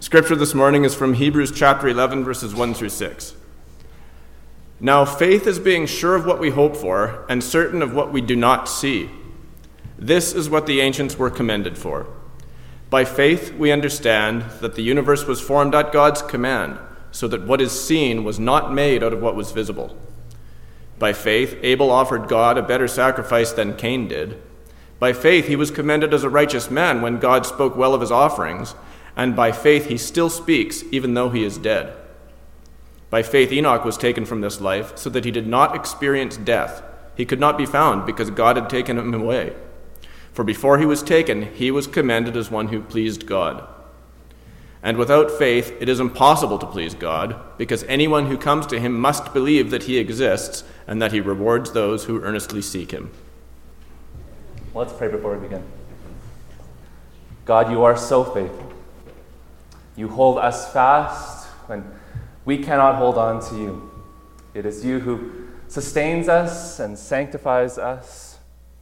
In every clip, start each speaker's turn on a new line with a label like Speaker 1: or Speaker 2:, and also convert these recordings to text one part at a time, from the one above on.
Speaker 1: Scripture this morning is from Hebrews chapter 11, verses 1 through 6. Now faith is being sure of what we hope for and certain of what we do not see. This is what the ancients were commended for. By faith we understand that the universe was formed at God's command, so that what is seen was not made out of what was visible. By faith Abel offered God a better sacrifice than Cain did. By faith he was commended as a righteous man when God spoke well of his offerings, and by faith he still speaks even though he is dead. By faith Enoch was taken from this life so that he did not experience death. He could not be found because God had taken him away. For before he was taken, he was commended as one who pleased God. And without faith it is impossible to please God, because anyone who comes to him must believe that he exists and that he rewards those who earnestly seek him.
Speaker 2: Let's pray before we begin. God, you are so faithful. You hold us fast when we cannot hold on to you. It is you who sustains us and sanctifies us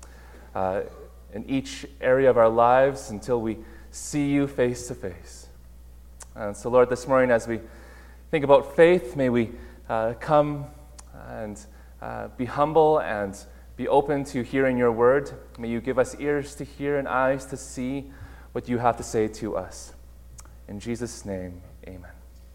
Speaker 2: in each area of our lives until we see you face to face. And so, Lord, this morning as we think about faith, may we come and be humble and be open to hearing your word. May you give us ears to hear and eyes to see what you have to say to us. In Jesus' name, amen.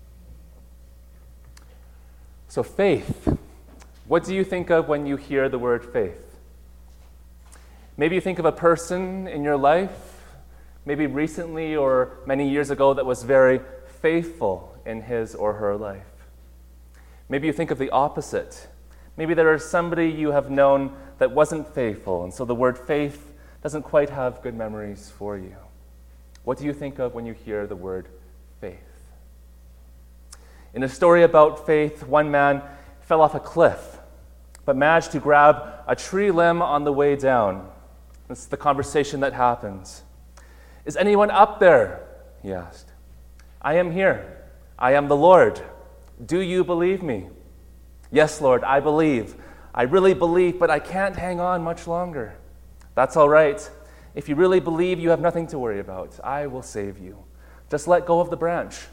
Speaker 2: So faith, what do you think of when you hear the word faith? Maybe you think of a person in your life, maybe recently or many years ago, that was very faithful in his or her life. Maybe you think of the opposite. Maybe there is somebody you have known that wasn't faithful, and so the word faith doesn't quite have good memories for you. What do you think of when you hear the word faith? In a story about faith, one man fell off a cliff, but managed to grab a tree limb on the way down. This is the conversation that happens. "Is anyone up there?" he asked. "I am here. I am the Lord. Do you believe me?" "Yes, Lord, I believe. I really believe, but I can't hang on much longer." "That's all right. If you really believe, you have nothing to worry about. I will save you. Just let go of the branch."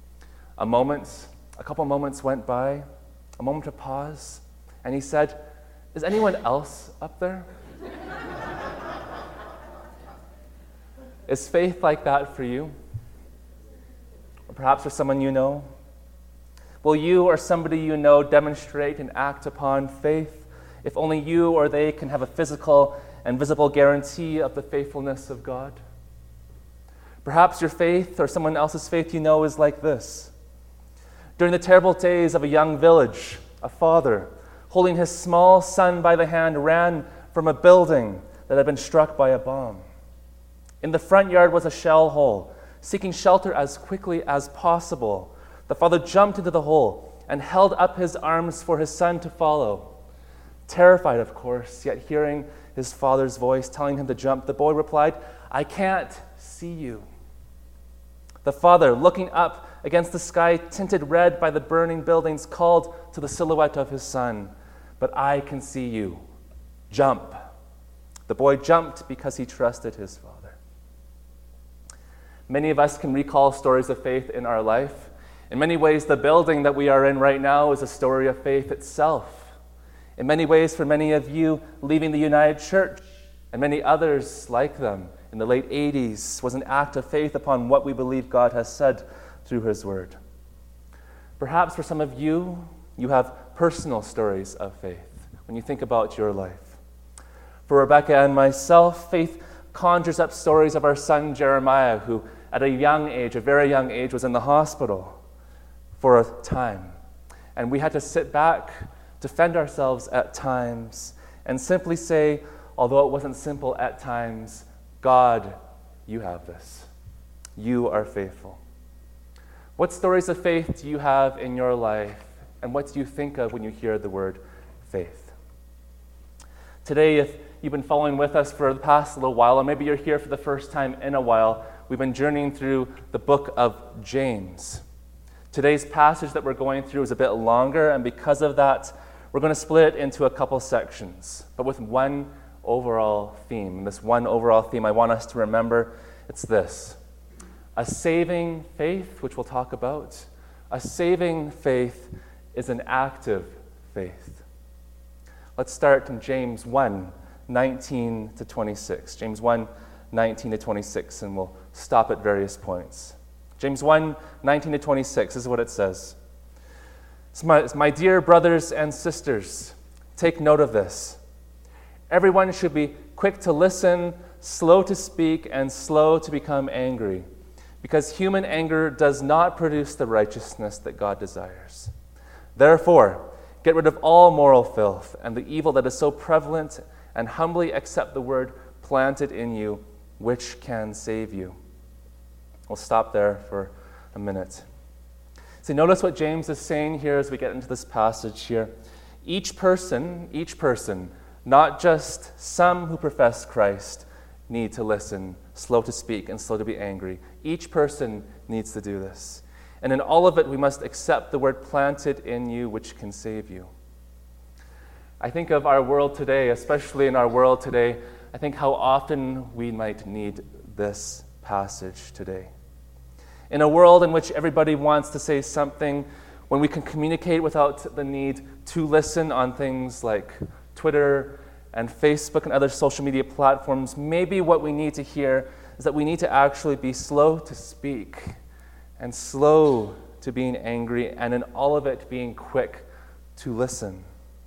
Speaker 2: A couple moments went by, a moment of pause, and he said, "Is anyone else up there?" Is faith like that for you? Or perhaps for someone you know? Will you or somebody you know demonstrate and act upon faith if only you or they can have a physical and visible guarantee of the faithfulness of God? Perhaps your faith or someone else's faith you know is like this. During the terrible days of a young village, a father, holding his small son by the hand, ran from a building that had been struck by a bomb. In the front yard was a shell hole. Seeking shelter as quickly as possible, the father jumped into the hole and held up his arms for his son to follow. Terrified, of course, yet hearing his father's voice telling him to jump, the boy replied, "I can't see you." The father, looking up against the sky tinted red by the burning buildings, called to the silhouette of his son, "But I can see you. Jump." The boy jumped because he trusted his father. Many of us can recall stories of faith in our life. In many ways, the building that we are in right now is a story of faith itself. In many ways, for many of you, leaving the United Church and many others like them in the late 80s was an act of faith upon what we believe God has said through his word. Perhaps for some of you, you have personal stories of faith when you think about your life. For Rebecca and myself, faith conjures up stories of our son Jeremiah, who at a very young age, was in the hospital for a time. And we had to sit back, defend ourselves at times, and simply say, although it wasn't simple at times, "God, you have this. You are faithful." What stories of faith do you have in your life, and what do you think of when you hear the word faith? Today, if you've been following with us for the past little while, or maybe you're here for the first time in a while, we've been journeying through the book of James. Today's passage that we're going through is a bit longer, and because of that, we're going to split it into a couple sections, but with one overall theme. And this one overall theme I want us to remember, it's this: A saving faith, which we'll talk about, a saving faith is an active faith. Let's start in James 1, 19 to 26. James 1, 19 to 26, and we'll stop at various points. James 1, 19 to 26, this is what it says. My dear brothers and sisters, take note of this. Everyone should be quick to listen, slow to speak, and slow to become angry, because human anger does not produce the righteousness that God desires. Therefore, get rid of all moral filth and the evil that is so prevalent, and humbly accept the word planted in you, which can save you. We'll stop there for a minute. See, notice what James is saying here as we get into this passage here. Each person, not just some who profess Christ, need to listen, slow to speak, and slow to be angry. Each person needs to do this. And in all of it, we must accept the word planted in you, which can save you. I think of our world today, especially in our world today, I think how often we might need this passage today. In a world in which everybody wants to say something, when we can communicate without the need to listen on things like Twitter and Facebook and other social media platforms, maybe what we need to hear is that we need to actually be slow to speak and slow to being angry, and in all of it being quick to listen.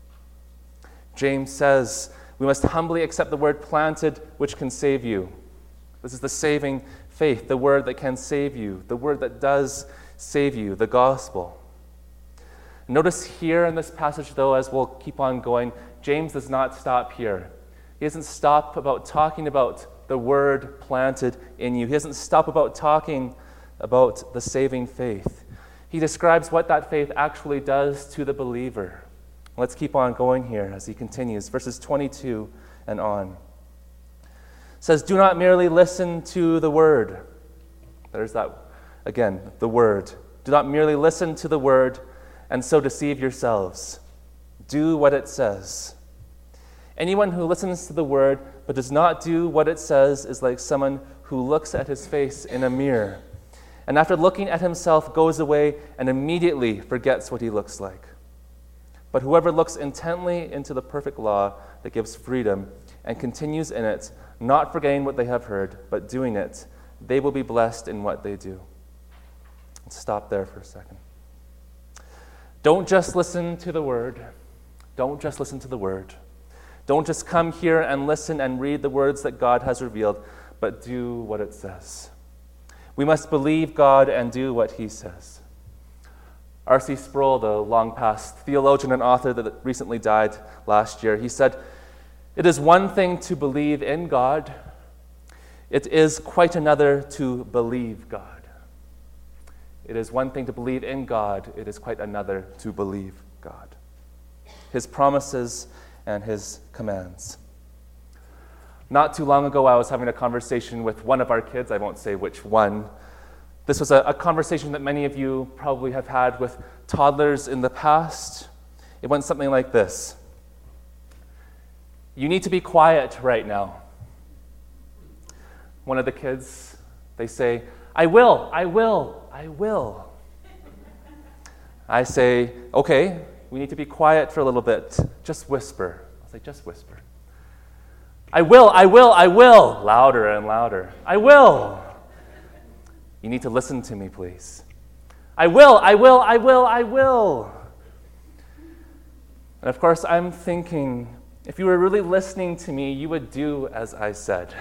Speaker 2: James says we must humbly accept the word planted, which can save you. This is the saving faith, the word that can save you, the word that does save you, the gospel. Notice here in this passage, though, as we'll keep on going, James does not stop here. He doesn't stop about talking about the word planted in you. He doesn't stop about talking about the saving faith. He describes what that faith actually does to the believer. Let's keep on going here as he continues, verses 22 and on. It says, do not merely listen to the word. There's that again, the word. Do not merely listen to the word and so deceive yourselves. Do what it says. Anyone who listens to the word but does not do what it says is like someone who looks at his face in a mirror, and after looking at himself goes away and immediately forgets what he looks like. But whoever looks intently into the perfect law that gives freedom and continues in it, not forgetting what they have heard, but doing it, they will be blessed in what they do. Let's stop there for a second. Don't just listen to the word. Don't just listen to the word. Don't just come here and listen and read the words that God has revealed, but do what it says. We must believe God and do what he says. R.C. Sproul, the long-past theologian and author that recently died last year, he said, "It is one thing to believe in God. It is quite another to believe God." It is one thing to believe in God. It is quite another to believe God. His promises and his commands. Not too long ago, I was having a conversation with one of our kids. I won't say which one. This was a conversation that many of you probably have had with toddlers in the past. It went something like this. You need to be quiet right now. One of the kids, they say, I will. I say, okay, we need to be quiet for a little bit. Just whisper. I'll say, just whisper. I will. Louder and louder. I will. You need to listen to me, please. I will. And of course, I'm thinking, if you were really listening to me, you would do as I said.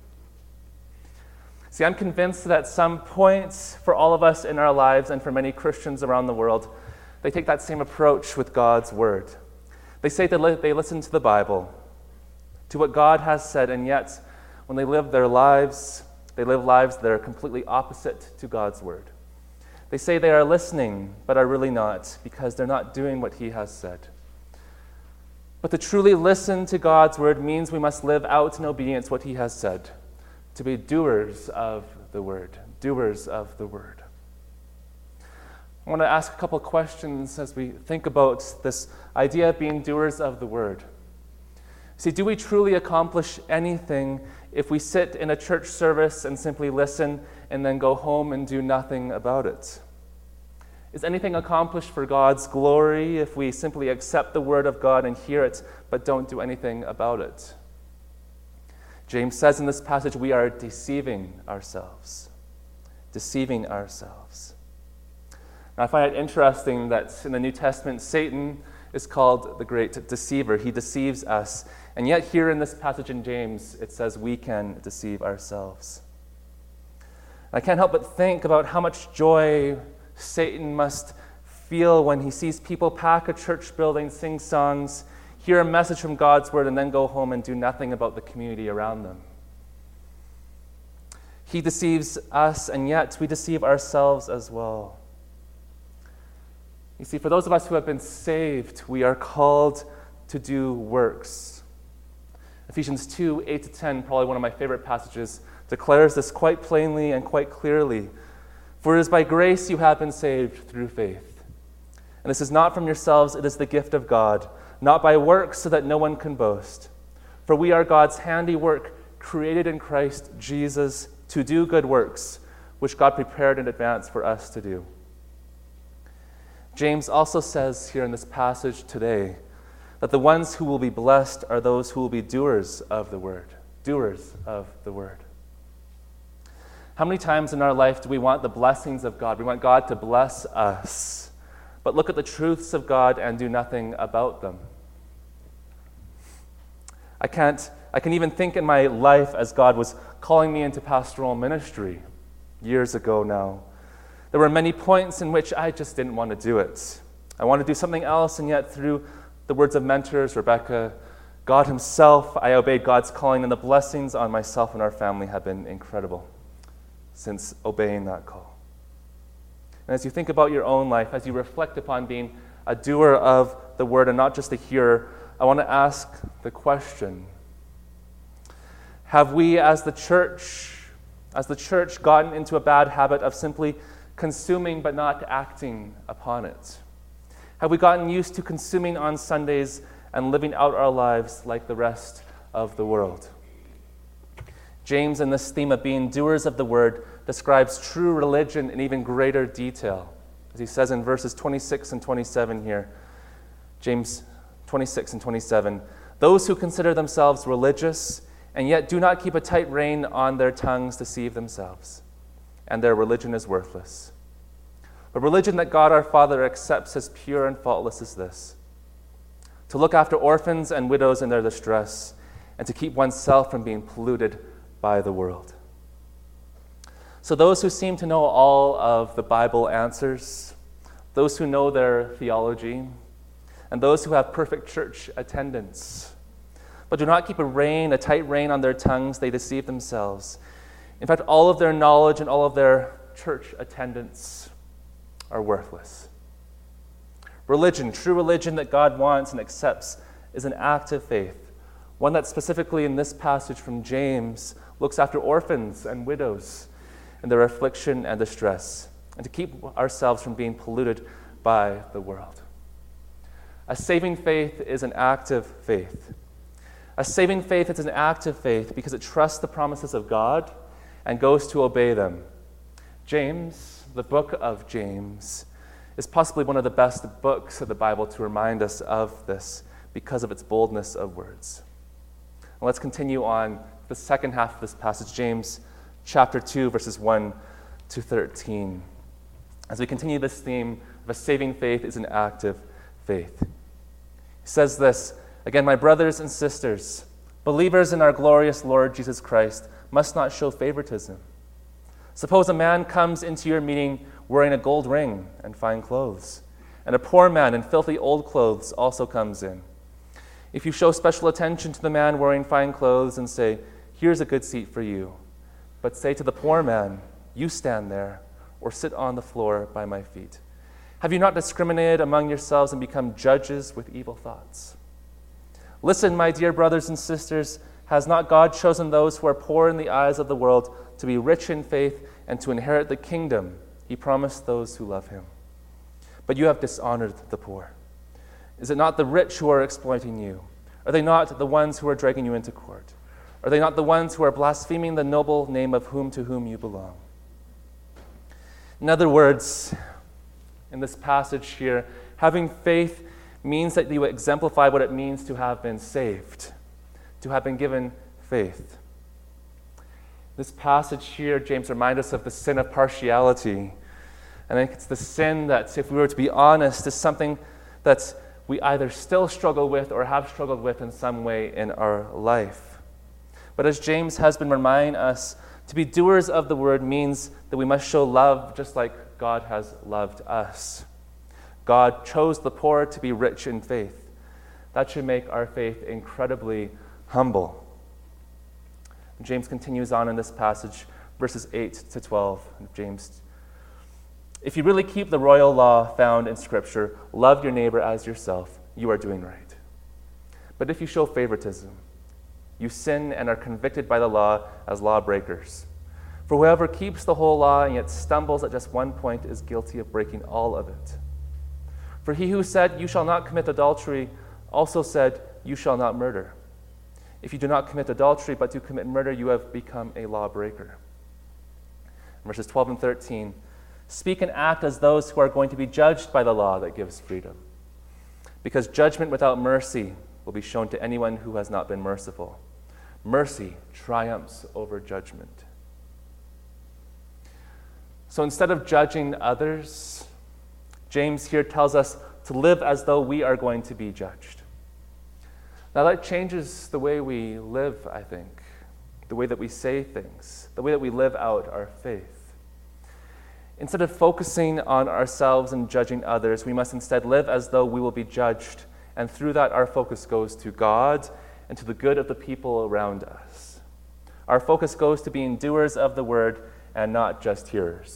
Speaker 2: See, I'm convinced that at some points for all of us in our lives and for many Christians around the world, they take that same approach with God's word. They say that they listen to the Bible, to what God has said, and yet when they live lives that are completely opposite to God's word. They say they are listening, but are really not, because they're not doing what he has said. But to truly listen to God's word means we must live out in obedience what he has said, to be doers of the word, doers of the word. I want to ask a couple questions as we think about this idea of being doers of the word. See, do we truly accomplish anything if we sit in a church service and simply listen and then go home and do nothing about it? Is anything accomplished for God's glory if we simply accept the word of God and hear it, but don't do anything about it? James says in this passage, we are deceiving ourselves. Deceiving ourselves. Now, I find it interesting that in the New Testament, Satan is called the great deceiver. He deceives us. And yet here in this passage in James, it says we can deceive ourselves. I can't help but think about how much joy Satan must feel when he sees people pack a church building, sing songs, hear a message from God's word, and then go home and do nothing about the community around them. He deceives us, and yet we deceive ourselves as well. You see, for those of us who have been saved, we are called to do works. Ephesians 2, 8-10, probably one of my favorite passages, declares this quite plainly and quite clearly. For it is by grace you have been saved through faith. And this is not from yourselves, it is the gift of God, not by works so that no one can boast. For we are God's handiwork, created in Christ Jesus to do good works, which God prepared in advance for us to do. James also says here in this passage today that the ones who will be blessed are those who will be doers of the word. Doers of the word. How many times in our life do we want the blessings of God? We want God to bless us, but look at the truths of God and do nothing about them. I can even think in my life as God was calling me into pastoral ministry years ago now. There were many points in which I just didn't want to do it. I wanted to do something else, and yet through the words of mentors, Rebecca, God himself, I obeyed God's calling, and the blessings on myself and our family have been incredible since obeying that call. And as you think about your own life, as you reflect upon being a doer of the word and not just a hearer, I want to ask the question, have we as the church gotten into a bad habit of simply consuming but not acting upon it? Have we gotten used to consuming on Sundays and living out our lives like the rest of the world? James, in this theme of being doers of the word, describes true religion in even greater detail. As he says in verses 26 and 27 here, James 26 and 27, those who consider themselves religious and yet do not keep a tight rein on their tongues deceive themselves, and their religion is worthless. The religion that God our Father accepts as pure and faultless is this: to look after orphans and widows in their distress, and to keep oneself from being polluted by the world. So those who seem to know all of the Bible answers, those who know their theology, and those who have perfect church attendance, but do not keep a tight rein on their tongues, they deceive themselves. In fact, all of their knowledge and all of their church attendance are worthless. Religion, true religion that God wants and accepts, is an act of faith, one that specifically in this passage from James looks after orphans and widows in their affliction and distress, and to keep ourselves from being polluted by the world. A saving faith is an act of faith. A saving faith is an act of faith because it trusts the promises of God and goes to obey them. James, the book of James, is possibly one of the best books of the Bible to remind us of this because of its boldness of words. And let's continue on the second half of this passage, James chapter 2, verses 1 to 13. As we continue this theme of a saving faith is an act of faith. He says this, again, my brothers and sisters, believers in our glorious Lord Jesus Christ must not show favoritism. Suppose a man comes into your meeting wearing a gold ring and fine clothes, and a poor man in filthy old clothes also comes in. If you show special attention to the man wearing fine clothes and say, here's a good seat for you, but say to the poor man, you stand there, or sit on the floor by my feet. Have you not discriminated among yourselves and become judges with evil thoughts? Listen, my dear brothers and sisters, has not God chosen those who are poor in the eyes of the world to be rich in faith and to inherit the kingdom he promised those who love him? But you have dishonored the poor. Is it not the rich who are exploiting you? Are they not the ones who are dragging you into court? Are they not the ones who are blaspheming the noble name of whom to whom you belong? In other words, in this passage here, having faith means that you exemplify what it means to have been saved, to have been given faith. This passage here, James reminds us of the sin of partiality. I think it's the sin that, if we were to be honest, is something that we either still struggle with or have struggled with in some way in our life. But as James has been reminding us, to be doers of the word means that we must show love just like God has loved us. God chose the poor to be rich in faith. That should make our faith incredibly humble. James continues on in this passage, verses 8 to 12 of James. If you really keep the royal law found in Scripture, love your neighbor as yourself, you are doing right. But if you show favoritism, you sin and are convicted by the law as lawbreakers. For whoever keeps the whole law and yet stumbles at just one point is guilty of breaking all of it. For he who said, you shall not commit adultery, also said, you shall not murder. If you do not commit adultery, but do commit murder, you have become a lawbreaker. Verses 12 and 13, speak and act as those who are going to be judged by the law that gives freedom. Because judgment without mercy will be shown to anyone who has not been merciful. Mercy triumphs over judgment. So instead of judging others, James here tells us to live as though we are going to be judged. Now that changes the way we live, I think, the way that we say things, the way that we live out our faith. Instead of focusing on ourselves and judging others, we must instead live as though we will be judged, and through that our focus goes to God and to the good of the people around us. Our focus goes to being doers of the word and not just hearers.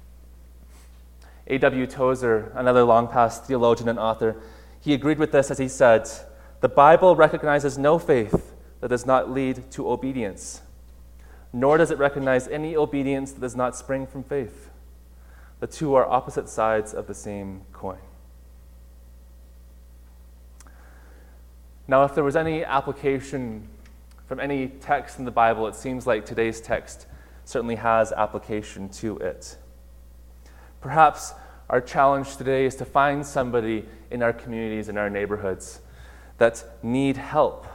Speaker 2: A.W. Tozer, another long-past theologian and author, he agreed with this as he said, the Bible recognizes no faith that does not lead to obedience, nor does it recognize any obedience that does not spring from faith. The two are opposite sides of the same coin. Now, if there was any application from any text in the Bible, it seems like today's text certainly has application to it. Perhaps our challenge today is to find somebody in our communities, in our neighborhoods, that needs help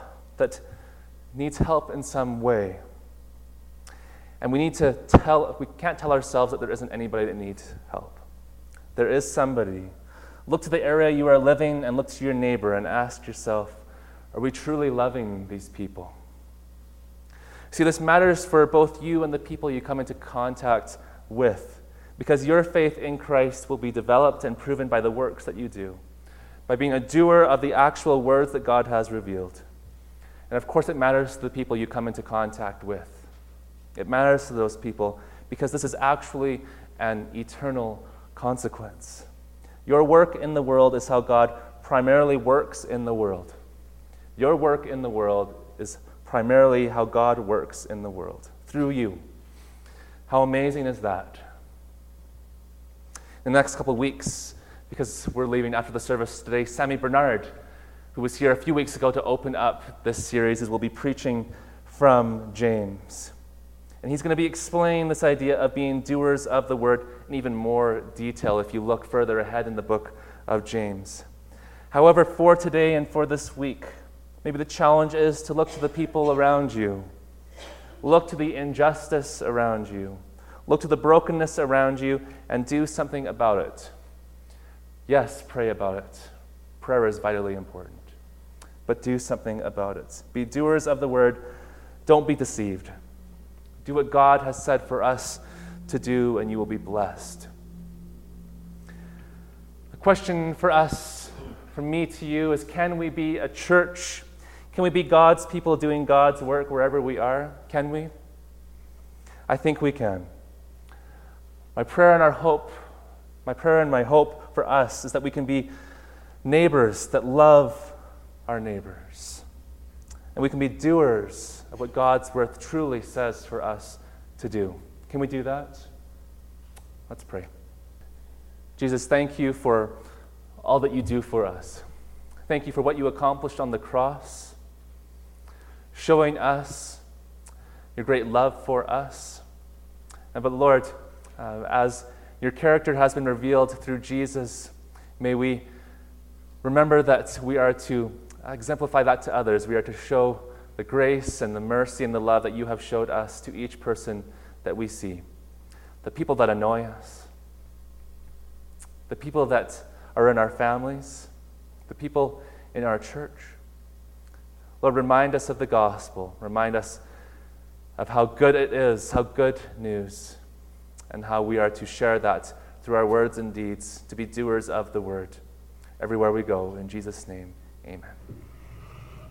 Speaker 2: in some way. And we can't tell ourselves that there isn't anybody that needs help. There is somebody. Look to the area you are living and look to your neighbor and ask yourself, are we truly loving these people? See, this matters for both you and the people you come into contact with, because your faith in Christ will be developed and proven by the works that you do, by being a doer of the actual words that God has revealed. And of course, it matters to the people you come into contact with. It matters to those people because this is actually an eternal consequence. Your work in the world is how God primarily works in the world. Your work in the world is primarily how God works in the world, through you. How amazing is that? In the next couple of weeks, because we're leaving after the service today, Sammy Bernard, who was here a few weeks ago to open up this series, will be preaching from James. And he's going to be explaining this idea of being doers of the word in even more detail if you look further ahead in the book of James. However, for today and for this week, maybe the challenge is to look to the people around you. Look to the injustice around you. Look to the brokenness around you and do something about it. Yes, pray about it. Prayer is vitally important. But do something about it. Be doers of the word. Don't be deceived. Do what God has said for us to do, and you will be blessed. The question for us, from me to you, is can we be a church? Can we be God's people doing God's work wherever we are? Can we? I think we can. My prayer and my hope for us is that we can be neighbors that love our neighbors. And we can be doers of what God's word truly says for us to do. Can we do that? Let's pray. Jesus, thank you for all that you do for us. Thank you for what you accomplished on the cross, showing us your great love for us. But Lord, as Your character has been revealed through Jesus. May we remember that we are to exemplify that to others. We are to show the grace and the mercy and the love that you have showed us to each person that we see. The people that annoy us, the people that are in our families, the people in our church. Lord, remind us of the gospel. Remind us of how good it is, how good news, and how we are to share that through our words and deeds, to be doers of the word everywhere we go. In Jesus' name, amen.